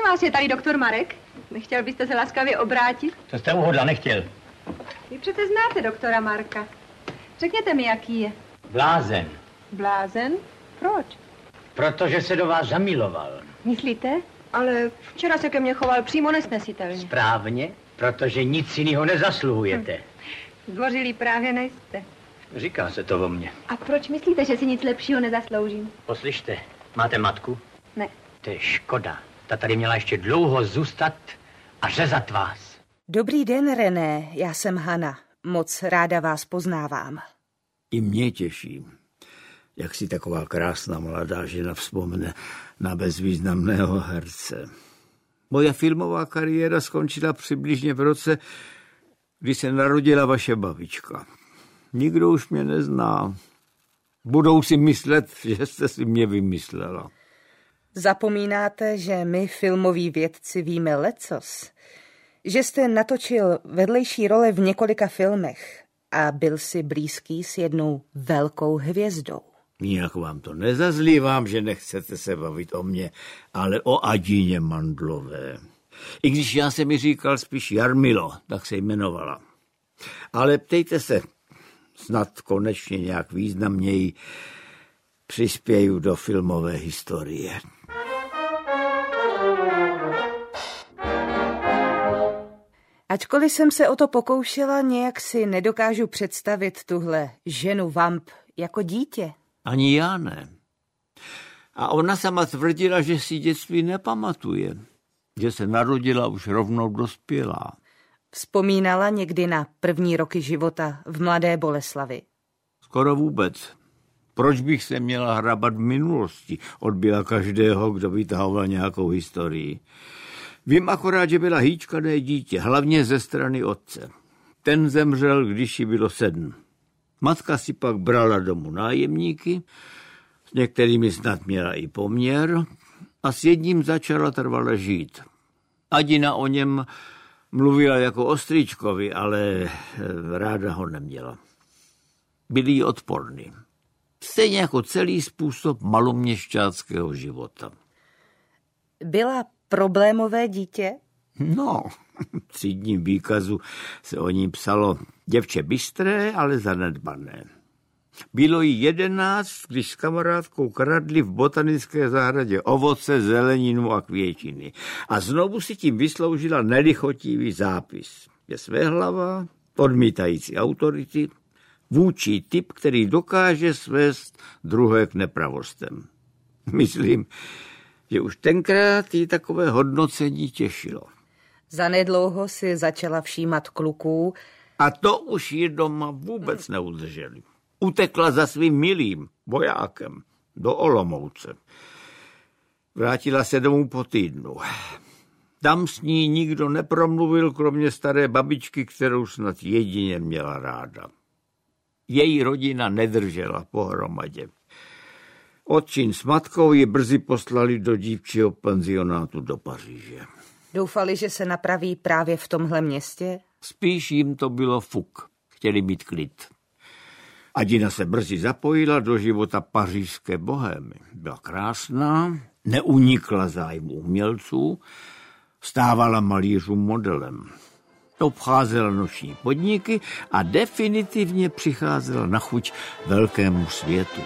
vás, je tady doktor Marek. Nechtěl byste se laskavě obrátit? To jste uhodla, nechtěl. Vy přece znáte doktora Marka. Řekněte mi, jaký je. Blázen. Blázen? Proč? Protože se do vás zamiloval. Myslíte? Ale včera se ke mně choval přímo nesnesitelně. Správně, protože nic jiného nezasluhujete. Zdvořilý právě nejste. Říká se to o mně. A proč myslíte, že si nic lepšího nezasloužím? Poslyšte, máte matku? Ne. To je škoda. Ta tady měla ještě dlouho zůstat a řezat vás. Dobrý den, René, já jsem Hana. Moc ráda vás poznávám. I mě těší, jak si taková krásná mladá žena vzpomene na bezvýznamného herce. Moje filmová kariéra skončila přibližně v roce, kdy se narodila vaše babička. Nikdo už mě nezná. Budou si myslet, že jste si mě vymyslela. Zapomínáte, že my, filmoví vědci, víme lecos. Že jste natočil vedlejší role v několika filmech a byl si blízký s jednou velkou hvězdou. Nijak vám to nezazlívám, že nechcete se bavit o mně, ale o Adině Mandlové. I když já jsem mi říkal spíš Jarmilo, tak se jmenovala. Ale ptejte se, snad konečně nějak významněji přispěju do filmové historie. Ačkoliv jsem se o to pokoušela, nějak si nedokážu představit tuhle ženu vamp jako dítě. Ani já ne. A ona sama tvrdila, že si dětství nepamatuje, že se narodila už rovnou dospělá. Vzpomínala někdy na první roky života v Mladé Boleslavi? Skoro vůbec. Proč bych se měla hrabat v minulosti? Odbyla každého, kdo vytahoval nějakou historii. Vím akorát, že byla hýčkané dítě, hlavně ze strany otce. Ten zemřel, když jí bylo 7. Matka si pak brala domů nájemníky, s některými snad měla i poměr a s jedním začala trvale žít. Adina o něm mluvila jako o strýčkovi, ale ráda ho neměla. Byl jí odporný. Stejně jako celý způsob maloměšťáckého života. Byla problémové dítě? No, v třídním výkazu se o ní psalo děvče bystré, ale zanedbané. Bylo jí 11, když s kamarádkou kradli v botanické zahradě ovoce, zeleninu a květiny. A znovu si tím vysloužila nelichotivý zápis. Je svéhlavá, odmítající autority, vůdčí typ, který dokáže svést druhé k nepravostem. Myslím, že už tenkrát jí takové hodnocení těšilo. Zanedlouho si začala všímat kluků. A to už ji doma vůbec neudrželi. Utekla za svým milým vojákem do Olomouce. Vrátila se domů po týdnu. Tam s ní nikdo nepromluvil, kromě staré babičky, kterou snad jedině měla ráda. Její rodina nedržela pohromadě. Otčin s matkou ji brzy poslali do dívčího penzionátu do Paříže. Doufali, že se napraví právě v tomhle městě? Spíš jim to bylo fuk. Chtěli mít klid. Adina se brzy zapojila do života pařížské bohémy. Byla krásná, neunikla zájmu umělců, stávala malířům modelem. Obcházela noční podniky a definitivně přicházela na chuť velkému světu.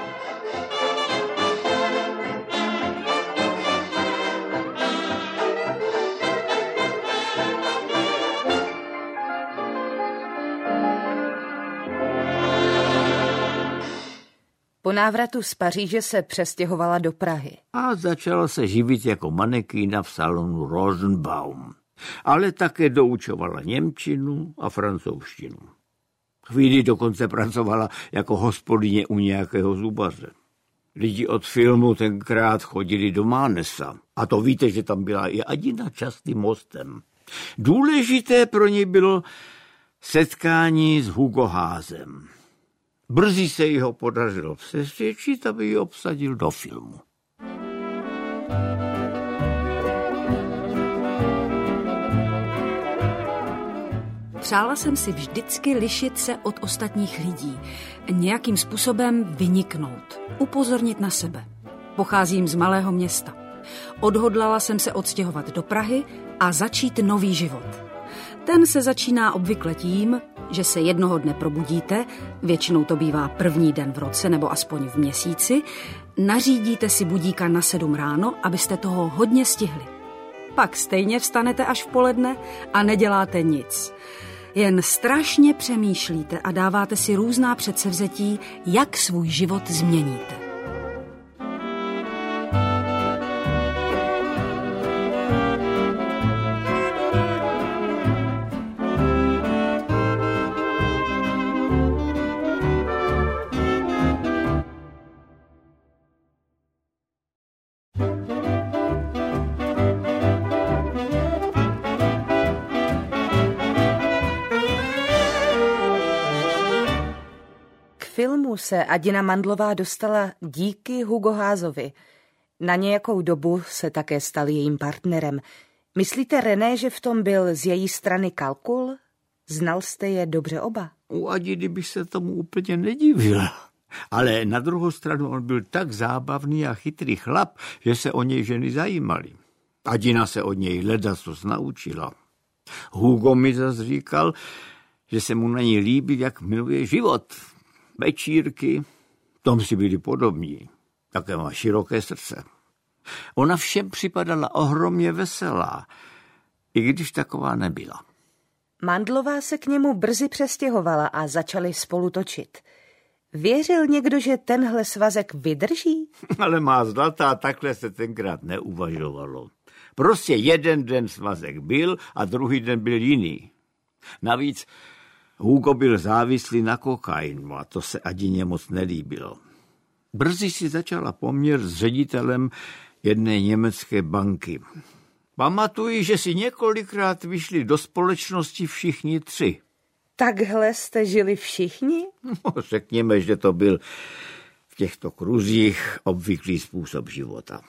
Po návratu z Paříže se přestěhovala do Prahy. A začala se živit jako manekýna v salonu Rosenbaum. Ale také doučovala němčinu a francouzštinu. Chvíli dokonce pracovala jako hospodyně u nějakého zubaře. Lidi od filmu tenkrát chodili do Mánesa. A to víte, že tam byla i Adina častým mostem. Důležité pro něj bylo setkání s Hugo Házem. Brzy se jí ho podařilo přesvědčit, aby ji obsadil do filmu. Přála jsem si vždycky lišit se od ostatních lidí, nějakým způsobem vyniknout, upozornit na sebe. Pocházím z malého města. Odhodlala jsem se odstěhovat do Prahy a začít nový život. Ten se začíná obvykle tím, že se jednoho dne probudíte, většinou to bývá první den v roce nebo aspoň v měsíci, nařídíte si budíka na 7 ráno, abyste toho hodně stihli. Pak stejně vstanete až v poledne a neděláte nic. Jen strašně přemýšlíte a dáváte si různá předsevzetí, jak svůj život změníte. Filmu se Adina Mandlová dostala díky Hugo Házovi. Na nějakou dobu se také stal jejím partnerem. Myslíte, René, že v tom byl z její strany kalkul? Znal jste je dobře oba? U Adiny bych se tomu úplně nedivil. Ale na druhou stranu on byl tak zábavný a chytrý chlap, že se o něj ženy zajímaly. Adina se od něj ledacos naučila. Hugo mi zas říkal, že se mu na ní líbí, jak miluje život. Večírky, tom si byli podobní. Také má široké srdce. Ona všem připadala ohromně veselá, i když taková nebyla. Mandlová se k němu brzy přestěhovala a začali spolu točit. Věřil někdo, že tenhle svazek vydrží? Ale má zlatá, takhle se tenkrát neuvažovalo. Prostě jeden den svazek byl a druhý den byl jiný. Navíc Hugo byl závislý na kokainu a to se Adině moc nelíbilo. Brzy si začala poměr s ředitelem jedné německé banky. Pamatuji, že si několikrát vyšli do společnosti všichni 3. Takhle jste žili všichni? No, řekněme, že to byl v těchto kruzích obvyklý způsob života.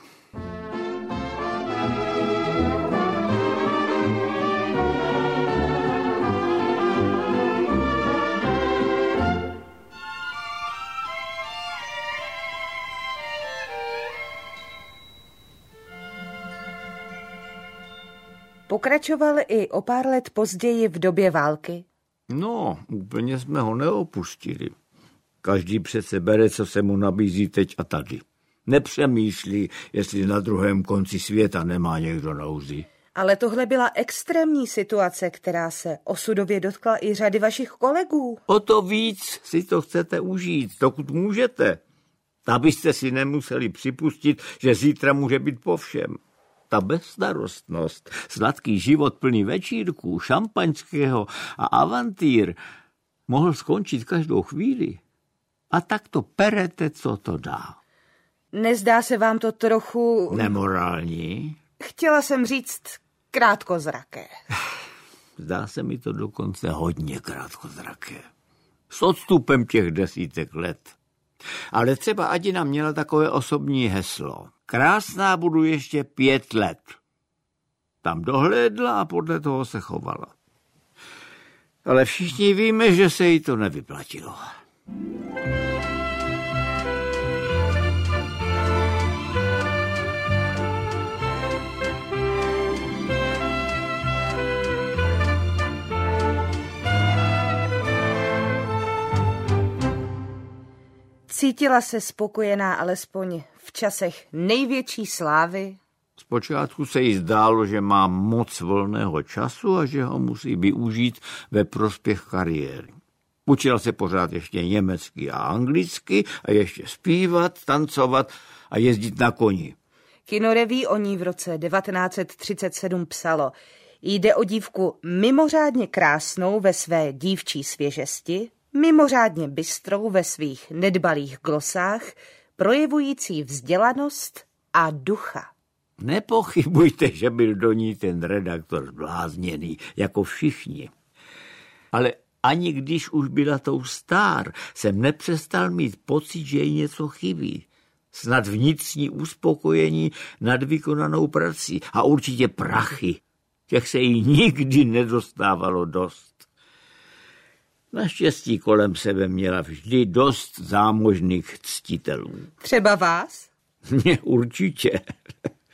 Pokračoval i o pár let později v době války? No, úplně jsme ho neopustili. Každý přece bere, co se mu nabízí teď a tady. Nepřemýšlí, jestli na druhém konci světa nemá někdo nouzi. Ale tohle byla extrémní situace, která se osudově dotkla i řady vašich kolegů. O to víc si to chcete užít, dokud můžete. Abyste si nemuseli připustit, že zítra může být po všem. Ta bezstarostnost, sladký život plný večírků, šampaňského a avantýr mohl skončit každou chvíli. A tak to perete, co to dá. Nezdá se vám to trochu... Nemorální? Chtěla jsem říct krátkozraké. Zdá se mi to dokonce hodně krátkozraké. S odstupem těch desítek let. Ale třeba Adina měla takové osobní heslo. Krásná budu ještě 5 let. Tam dohlédla a podle toho se chovala. Ale všichni víme, že se jí to nevyplatilo. Cítila se spokojená alespoň v časech největší slávy? Zpočátku se jí zdálo, že má moc volného času a že ho musí využít ve prospěch kariéry. Učila se pořád ještě německy a anglicky a ještě zpívat, tancovat a jezdit na koni. Kinoreví o ní v roce 1937 psalo: jde o dívku mimořádně krásnou ve své dívčí svěžesti, mimořádně bystrou ve svých nedbalých glosách, projevující vzdělanost a ducha. Nepochybujte, že byl do ní ten redaktor zblázněný, jako všichni. Ale ani když už byla tou star, jsem nepřestal mít pocit, že jí něco chybí. Snad vnitřní uspokojení nad vykonanou prací a určitě prachy. Těch se jí nikdy nedostávalo dost. Naštěstí kolem sebe měla vždy dost zámožných ctitelů. Třeba vás? Určitě.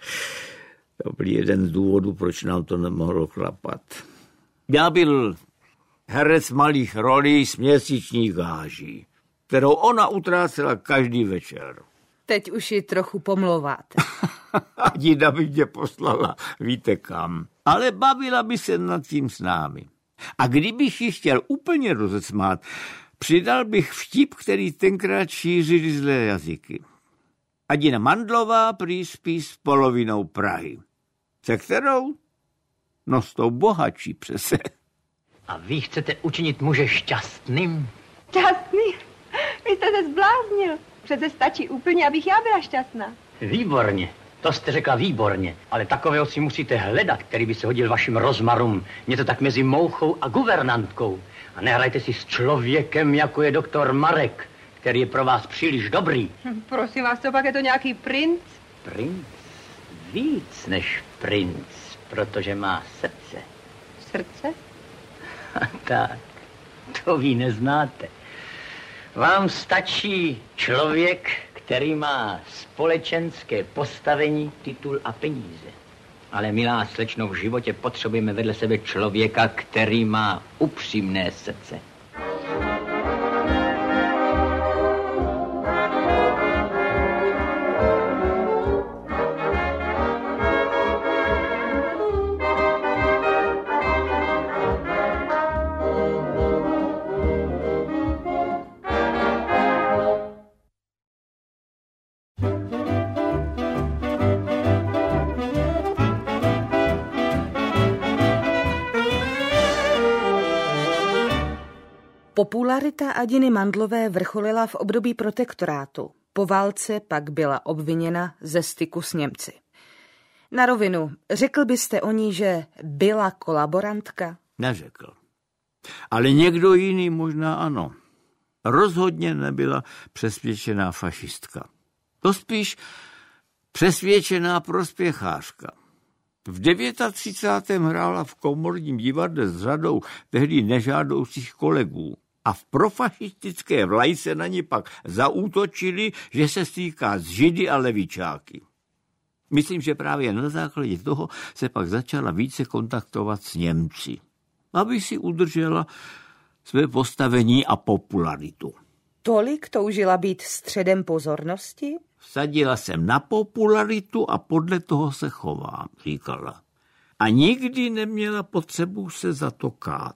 To byl jeden z důvodů, proč nám to nemohlo klapat. Já byl herec malých rolí s měsíční gáží, kterou ona utrácela každý večer. Teď už ji trochu pomlouváte. Adina by mě poslala, víte kam. Ale bavila by se nad tím s námi. A kdybych ji chtěl úplně rozesmát, přidal bych vtip, který tenkrát šířili zlé jazyky. Adina Mandlová prý spí s polovinou Prahy. Se kterou? No s tou bohatší přece. A vy chcete učinit muže šťastným? Šťastný? Vy jste se zbláznil. Přece stačí úplně, abych já byla šťastná. Výborně, to jste řekla výborně, ale takového si musíte hledat, který by se hodil vašim rozmarům. Něco tak mezi mouchou a guvernantkou. A nehrajte si s člověkem, jako je doktor Marek, který je pro vás příliš dobrý. Prosím vás, co pak je to nějaký princ? Princ? Víc než princ, protože má srdce. Srdce? Tak, to vy neznáte. Vám stačí člověk, který má společenské postavení, titul a peníze. Ale milá slečno, v životě potřebujeme vedle sebe člověka, který má upřímné srdce. Popularita Adiny Mandlové vrcholila v období protektorátu. Po válce pak byla obviněna ze styku s Němci. Na rovinu, řekl byste o ní, že byla kolaborantka? Neřekl. Ale někdo jiný možná ano. Rozhodně nebyla přesvědčená fašistka. To spíš přesvědčená prospěchářka. V 39. hrála v komorním divadle s řadou tehdy nežádoucích kolegů. A v profašistické vlajce na ní pak zaútočili, že se stýká s Židy a levičáky. Myslím, že právě na základě toho se pak začala více kontaktovat s Němci, aby si udržela své postavení a popularitu. Tolik toužila být středem pozornosti? Vsadila jsem na popularitu a podle toho se chovám, říkala. A nikdy neměla potřebu se za to kát.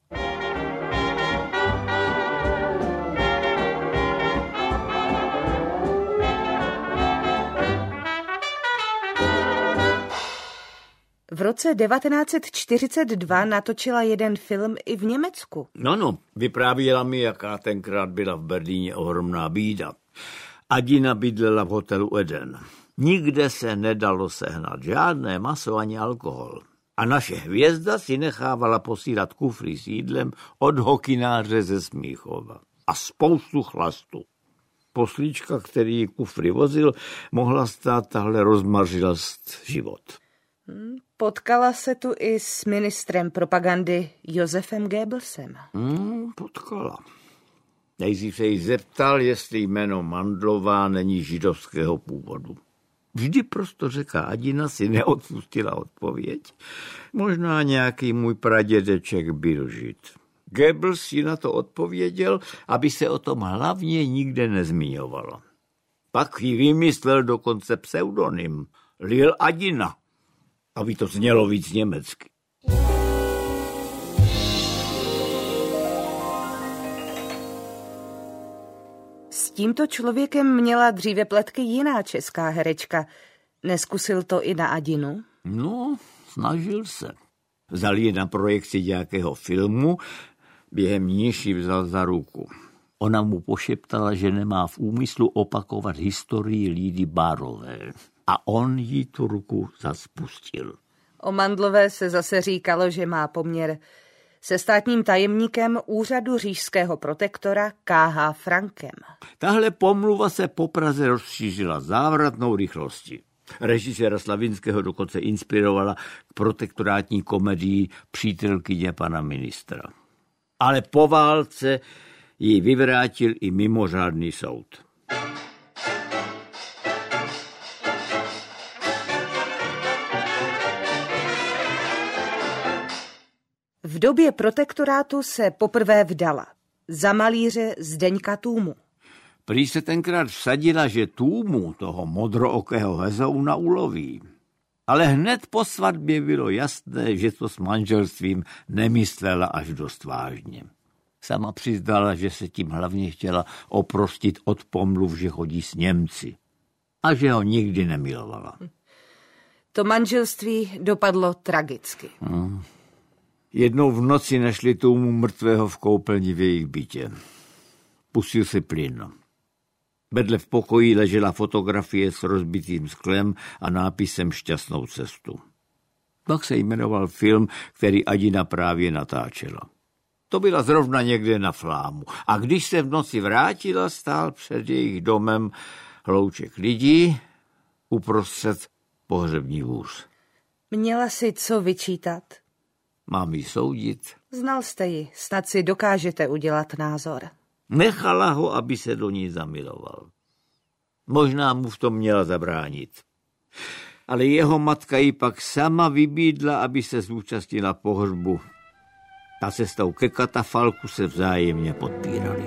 V roce 1942 natočila jeden film i v Německu. No, vyprávěla mi, jaká tenkrát byla v Berlíně ohromná bída. Adina bydlela v hotelu Eden. Nikde se nedalo sehnat žádné maso ani alkohol. A naše hvězda si nechávala posílat kufry s jídlem od hokináře ze Smíchova. A spoustu chlastu. Poslíčka, který kufry vozil, mohla stát tahle rozmařilost život. Potkala se tu i s ministrem propagandy Josefem Goebbelsem. Potkala. Nejdřív se jí zeptal, jestli jméno Mandlová není židovského původu. Vždy prostořeka Adina si neodpustila odpověď. Možná nějaký můj pradědeček byl žid. Goebbels si na to odpověděl, aby se o tom hlavně nikde nezmiňovalo. Pak ji vymyslel dokonce pseudonym Lil Adina, aby to znělo víc německy. S tímto člověkem měla dříve pletky jiná česká herečka. Neskusil to i na Adinu? No, snažil se. Vzal ji na projekci nějakého filmu, během níž ji vzal za ruku. Ona mu pošeptala, že nemá v úmyslu opakovat historii Lídy Bárové. A on jí tu ruku zaspustil. O Mandlové se zase říkalo, že má poměr se státním tajemníkem úřadu říšského protektora K.H. Frankem. Tahle pomluva se po Praze rozšířila závratnou rychlostí. Režiséra Slavinského dokonce inspirovala k protektorátní komedii Přítelkyně pana ministra. Ale po válce ji vyvrátil i mimořádný soud. V době protektorátu se poprvé vdala. Za malíře Zdeňka Tůmu. Prý se tenkrát vsadila, že Tůmu, toho modrookého hezouna, uloví. Ale hned po svatbě bylo jasné, že to s manželstvím nemyslela až dost vážně. Sama přiznala, že se tím hlavně chtěla oprostit od pomluv, že chodí s Němci. A že ho nikdy nemilovala. To manželství dopadlo tragicky. Jednou v noci našli Tůmu mrtvého v koupelni v jejich bytě. Pustil si plyn. Vedle v pokoji ležela fotografie s rozbitým sklem a nápisem Šťastnou cestu. Tak se jmenoval film, který Adina právě natáčela. To byla zrovna někde na Flámu. A když se v noci vrátila, stál před jejich domem hlouček lidí, uprostřed pohřební vůz. Měla si co vyčítat? Mám ji soudit? Znal jste ji, snad si dokážete udělat názor. Nechala ho, aby se do ní zamiloval. Možná mu v tom měla zabránit. Ale jeho matka ji pak sama vybídla, aby se zúčastnila pohřbu. A cestou ke katafalku se vzájemně podpírali.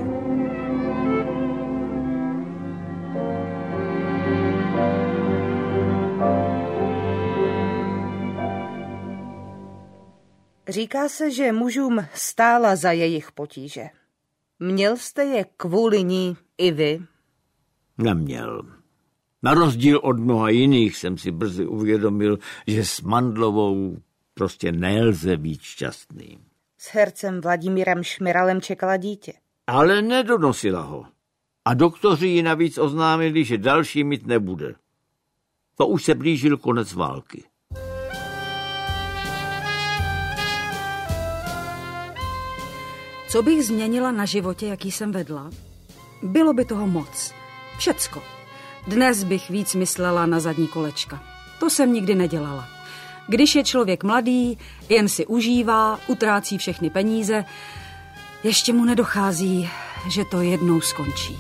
Říká se, že mužům stála za jejich potíže. Měl jste je kvůli ní i vy? Neměl. Na rozdíl od mnoha jiných jsem si brzy uvědomil, že s Mandlovou prostě nelze být šťastný. S hercem Vladimírem Šmiralem čekala dítě. Ale nedonosila ho. A doktoři ji navíc oznámili, že další mít nebude. To už se blížil konec války. Co bych změnila na životě, jaký jsem vedla? Bylo by toho moc. Všecko. Dnes bych víc myslela na zadní kolečka. To jsem nikdy nedělala. Když je člověk mladý, jen si užívá, utrácí všechny peníze, ještě mu nedochází, že to jednou skončí.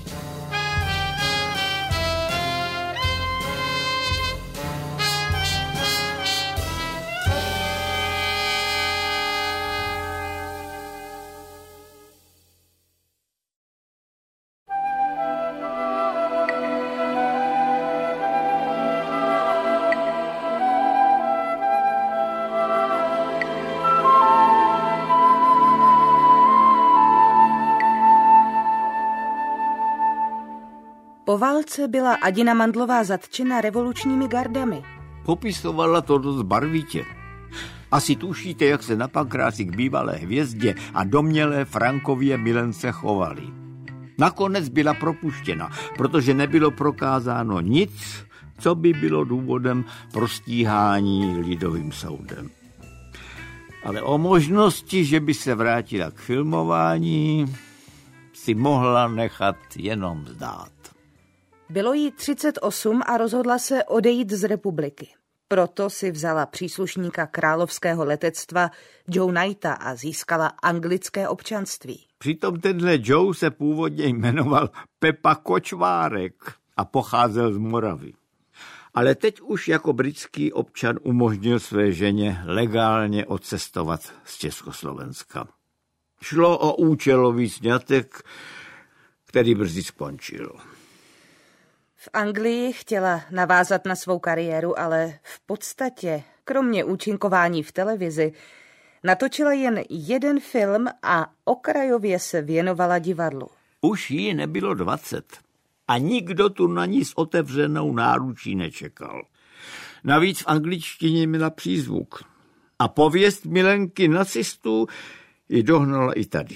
Po válce byla Adina Mandlová zatčena revolučními gardami. Popisovala to dost barvitě. Asi tušíte, jak se na Pankráci k bývalé hvězdě a domnělé Frankově milence chovali. Nakonec byla propuštěna, protože nebylo prokázáno nic, co by bylo důvodem pro stíhání lidovým soudem. Ale o možnosti, že by se vrátila k filmování, si mohla nechat jenom zdát. Bylo jí 38 a rozhodla se odejít z republiky. Proto si vzala příslušníka královského letectva Joe Knighta a získala anglické občanství. Přitom tenhle Joe se původně jmenoval Pepa Kočvárek a pocházel z Moravy. Ale teď už jako britský občan umožnil své ženě legálně odcestovat z Československa. Šlo o účelový sňatek, který brzy skončil. V Anglii chtěla navázat na svou kariéru, ale v podstatě, kromě účinkování v televizi, natočila jen jeden film a okrajově se věnovala divadlu. Už jí nebylo 20 a nikdo tu na ní s otevřenou náručí nečekal. Navíc v angličtině měla přízvuk. A pověst milenky nacistů ji dohnala i tady.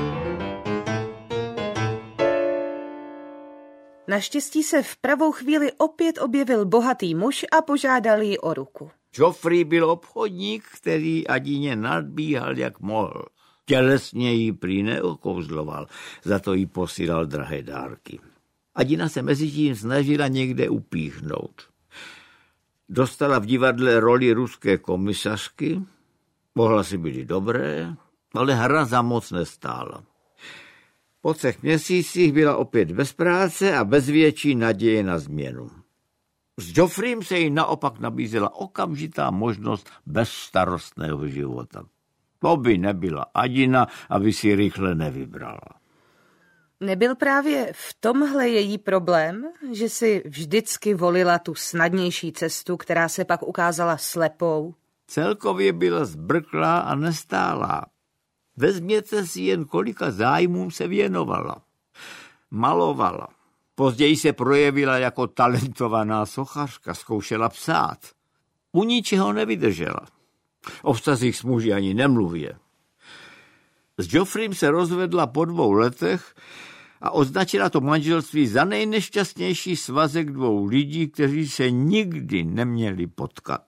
Naštěstí se v pravou chvíli opět objevil bohatý muž a požádal ji o ruku. Joffrey byl obchodník, který Adině nadbíhal, jak mohl. Tělesně jí prý neokouzloval, za to jí posílal drahé dárky. Adina se mezitím snažila někde upíchnout. Dostala v divadle roli ruské komisařky, mohla si být dobré, ale hra za moc nestála. Po 3 měsících byla opět bez práce a bez větší naděje na změnu. S Joffreym se jí naopak nabízela okamžitá možnost bezstarostného života. To by nebyla Adina, aby si rychle nevybrala. Nebyl právě v tomhle její problém, že si vždycky volila tu snadnější cestu, která se pak ukázala slepou? Celkově byla zbrklá a nestálá. Vezměte si jen, kolika zájmům se věnovala. Malovala. Později se projevila jako talentovaná sochařka, zkoušela psát. U ničeho nevydržela. O vztazích s muži ani nemluvě. S Geoffreym se rozvedla po 2 letech a označila to manželství za nejnešťastnější svazek 2 lidí, kteří se nikdy neměli potkat.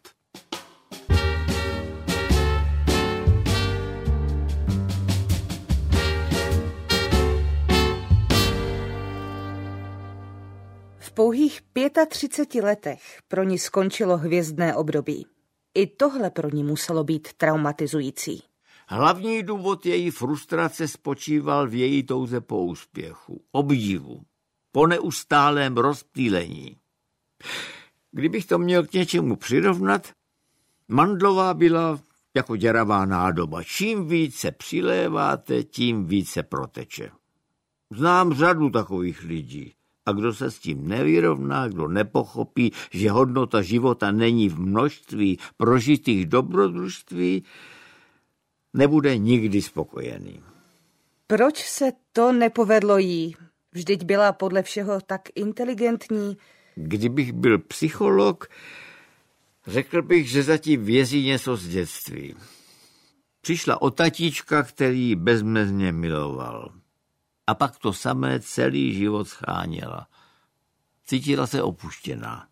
V pouhých 35 letech pro ní skončilo hvězdné období. I tohle pro ní muselo být traumatizující. Hlavní důvod její frustrace spočíval v její touze po úspěchu, obdivu, po neustálém rozptýlení. Kdybych to měl k něčemu přirovnat, Mandlová byla jako děravá nádoba. Čím více přiléváte, tím více proteče. Znám řadu takových lidí. A kdo se s tím nevyrovná, kdo nepochopí, že hodnota života není v množství prožitých dobrodružství, nebude nikdy spokojený. Proč se to nepovedlo jí? Vždyť byla podle všeho tak inteligentní. Kdybych byl psycholog, řekl bych, že zatím vězí něco z dětství. Přišla od tatíčka, který ji bezmezně miloval. A pak to samé celý život scháněla. Cítila se opuštěná.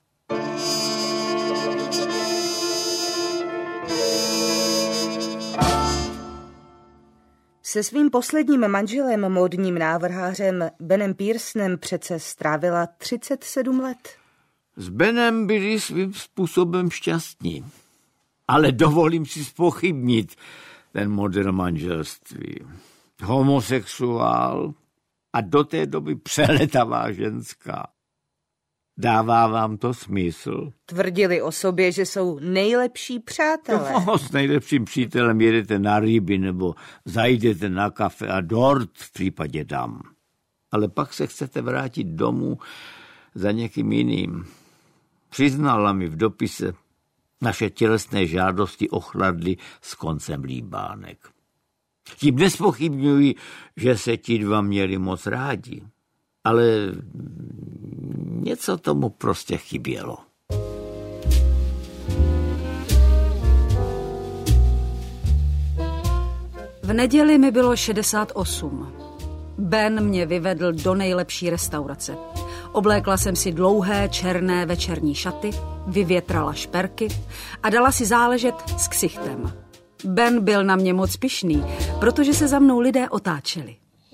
Se svým posledním manželem, módním návrhářem Benem Pearsonem přece strávila 37 let. S Benem byli svým způsobem šťastní. Ale dovolím si zpochybnit ten model manželství. Homosexuál a do té doby přeletavá ženská. Dává vám to smysl? Tvrdili o sobě, že jsou nejlepší přátelé. No, s nejlepším přítelem jedete na ryby nebo zajdete na kafe a dort v případě dam. Ale pak se chcete vrátit domů za někým jiným. Přiznala mi v dopise, naše tělesné žádosti ochladly s koncem líbánek. Tím nespochybňuji, že se ti 2 měli moc rádi, ale něco tomu prostě chybělo. V neděli mi bylo 68. Ben mě vyvedl do nejlepší restaurace. Oblékla jsem si dlouhé černé večerní šaty, vyvětrala šperky a dala si záležet s ksichtem. Ben byl na mě moc pyšný, protože se za mnou lidé otáčeli.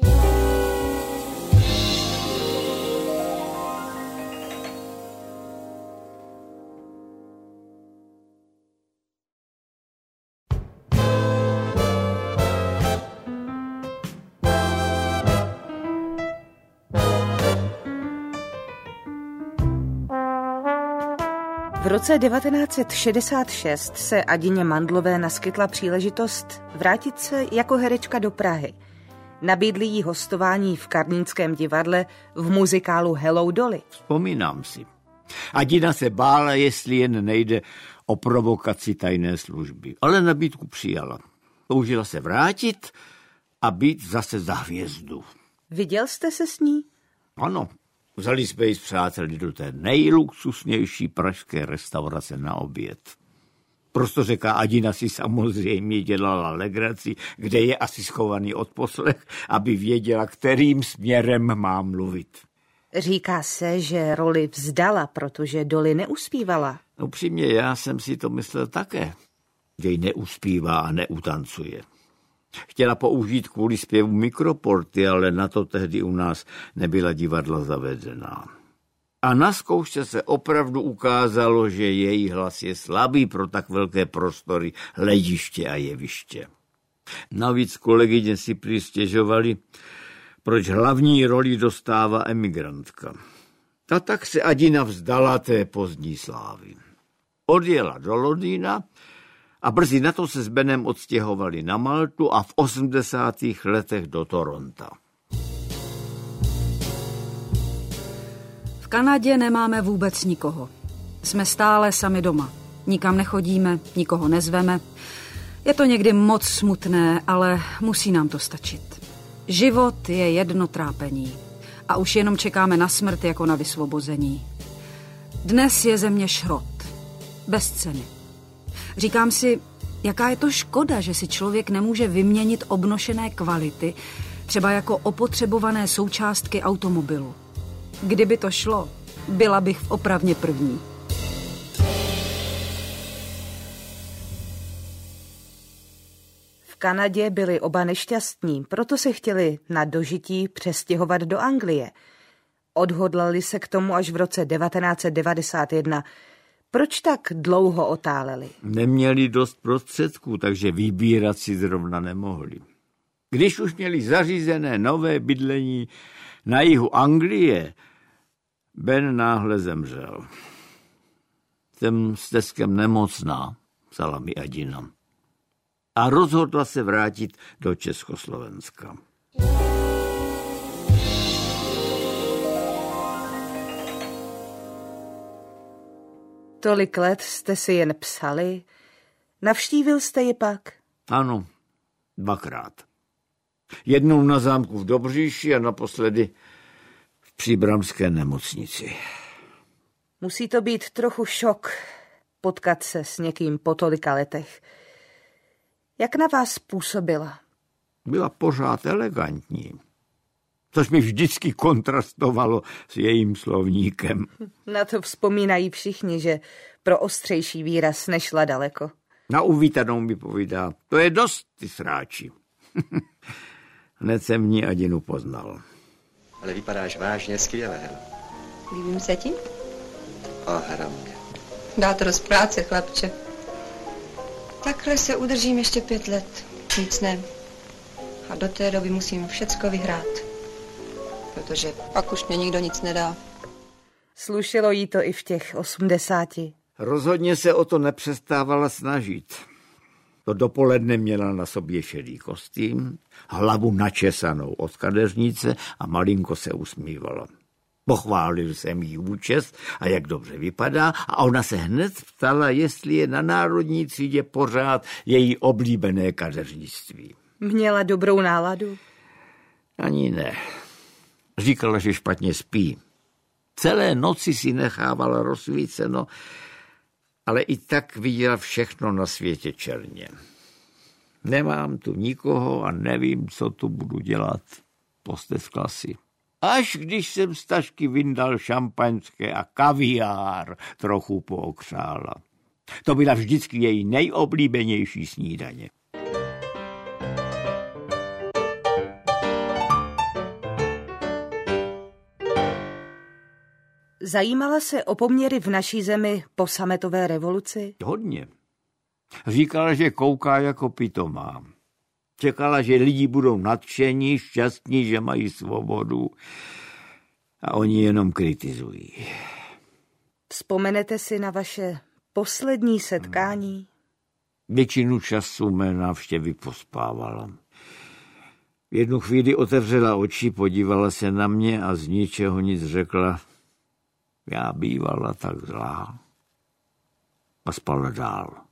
V roce 1966 se Adině Mandlové naskytla příležitost vrátit se jako herečka do Prahy. Nabídli jí hostování v Karlínském divadle v muzikálu Hello Dolly. Vzpomínám si. Adina se bála, jestli jen nejde o provokaci tajné služby, ale nabídku přijala. Toužila se vrátit a být zase za hvězdu. Viděl jste se s ní? Ano. Vzali jsme ji s přáteli do té nejluxusnější pražské restaurace na oběd. Prostořeká Adina si samozřejmě dělala legraci, kde je asi schovaný odposlech, aby věděla, kterým směrem má mluvit. Říká se, že roli vzdala, protože Dolly neuspívala. Upřímně, já jsem si to myslel také. Že neuspívá a neutancuje. Chtěla použít kvůli zpěvu mikroporty, ale na to tehdy u nás nebyla divadla zavedená. A na zkoušce se opravdu ukázalo, že její hlas je slabý pro tak velké prostory, hlediště a jeviště. Navíc kolegyně si prý stěžovali, proč hlavní roli dostává emigrantka. A tak se Adina vzdala té pozdní slávy. Odjela do Londýna A brzy na to se s Benem odstěhovali na Maltu a v 80. letech do Toronta. V Kanadě nemáme vůbec nikoho. Jsme stále sami doma. Nikam nechodíme, nikoho nezveme. Je to někdy moc smutné, ale musí nám to stačit. Život je jedno trápení a už jenom čekáme na smrt jako na vysvobození. Dnes je země šrot, bez ceny. Říkám si, jaká je to škoda, že si člověk nemůže vyměnit obnošené kvality, třeba jako opotřebované součástky automobilu. Kdyby to šlo, byla bych v opravně první. V Kanadě byli oba nešťastní, proto se chtěli na dožití přestěhovat do Anglie. Odhodlali se k tomu až v roce 1991. Proč tak dlouho otáleli? Neměli dost prostředků, takže vybírat si zrovna nemohli. Když už měli zařízené nové bydlení na jihu Anglie, Ben náhle zemřel. Jsem s Teskem nemocná, psala mi Adina. A rozhodla se vrátit do Československa. Tolik let jste si jen psali. Navštívil jste ji pak? Ano, 2krát. Jednou na zámku v Dobříši a naposledy v příbramské nemocnici. Musí to být trochu šok potkat se s někým po tolika letech. Jak na vás působila? Byla pořád elegantní, což mi vždycky kontrastovalo s jejím slovníkem. Na to vzpomínají všichni, že pro ostřejší výraz nešla daleko. Na uvítanou mi povídá, to je dost, ty sráči. Hned jsem v ní Adinu poznal. Ale vypadáš vážně skvěle, Hero. Líbím se ti? Ohromně. Dá to dost práce, chlapče. Takhle se udržím ještě 5 let. Nic ne. A do té doby musím všecko vyhrát. Protože pak už mě nikdo nic nedá. Slušelo jí to i v těch 80. Rozhodně se o to nepřestávala snažit. To dopoledne měla na sobě šedý kostým, hlavu načesanou od kadeřnice a malinko se usmívala. Pochválil jsem jí účest a jak dobře vypadá a ona se hned ptala, jestli je na národní třídě pořád její oblíbené kadeřnictví. Měla dobrou náladu? Ani ne. Říkala, že špatně spí. Celé noci si nechávala rozsvíceno, ale i tak viděla všechno na světě černě. Nemám tu nikoho a nevím, co tu budu dělat. Posteskla si. Až když jsem z tašky vyndal šampaňské a kaviár, trochu pookřála. To byla vždycky její nejoblíbenější snídaně. Zajímala se o poměry v naší zemi po sametové revoluci? Hodně. Říkala, že kouká jako pitomá. Čekala, že lidi budou nadšení, šťastní, že mají svobodu. A oni jenom kritizují. Vzpomenete si na vaše poslední setkání? Většinu času mé návštěvy pospávala. V jednu chvíli otevřela oči, podívala se na mě a z ničeho nic řekla. Já bývala tak zlá. A spala dál.